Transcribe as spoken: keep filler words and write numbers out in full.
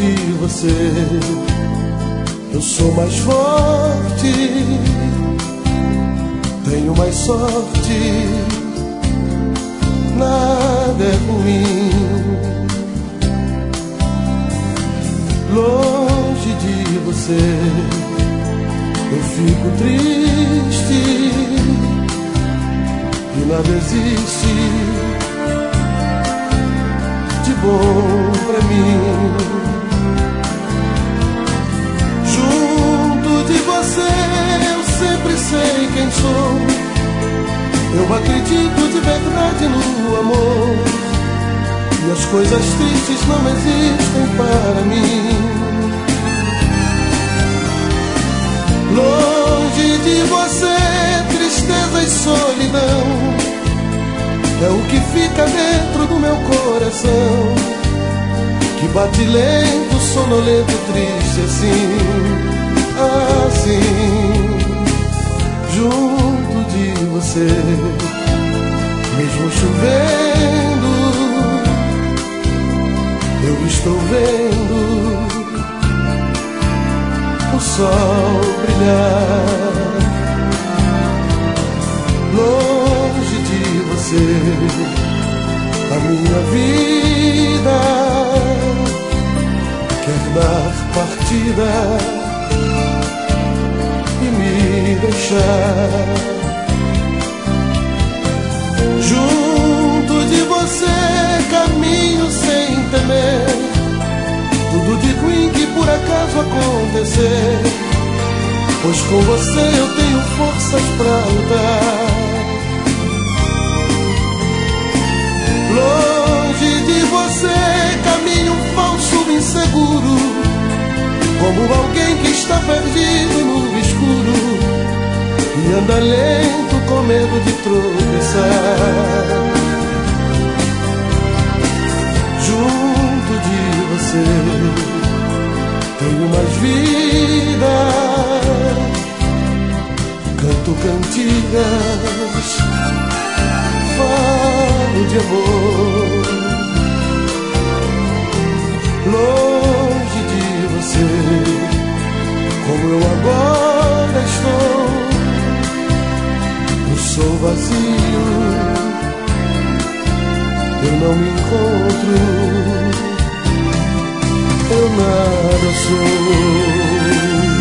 de você eu sou mais forte, tenho mais sorte, nada é ruim. Longe de você eu fico triste e nada existe de bom pra mim. Junto de você eu sempre sei quem sou, eu acredito de verdade no amor, e as coisas tristes não existem para mim. Longe de você, tristeza e solidão é o que fica dentro do meu coração, que bate lento, sonolento, triste assim, assim. Junto de você, mesmo chovendo, eu estou vendo o sol brilhar. Longe de você, a minha vida quer dar partida e me deixar. Junto de você caminho sem temer tudo de ruim que por acaso acontecer, pois com você eu tenho forças pra lutar. Longe de você caminho falso, inseguro, como alguém que está perdido no escuro e anda lento com medo de tropeçar. Junto de você tenho mais vida, canto cantigas, falo de amor. Longe de você, como eu agora estou, eu sou vazio, eu não me encontro, eu nada sou.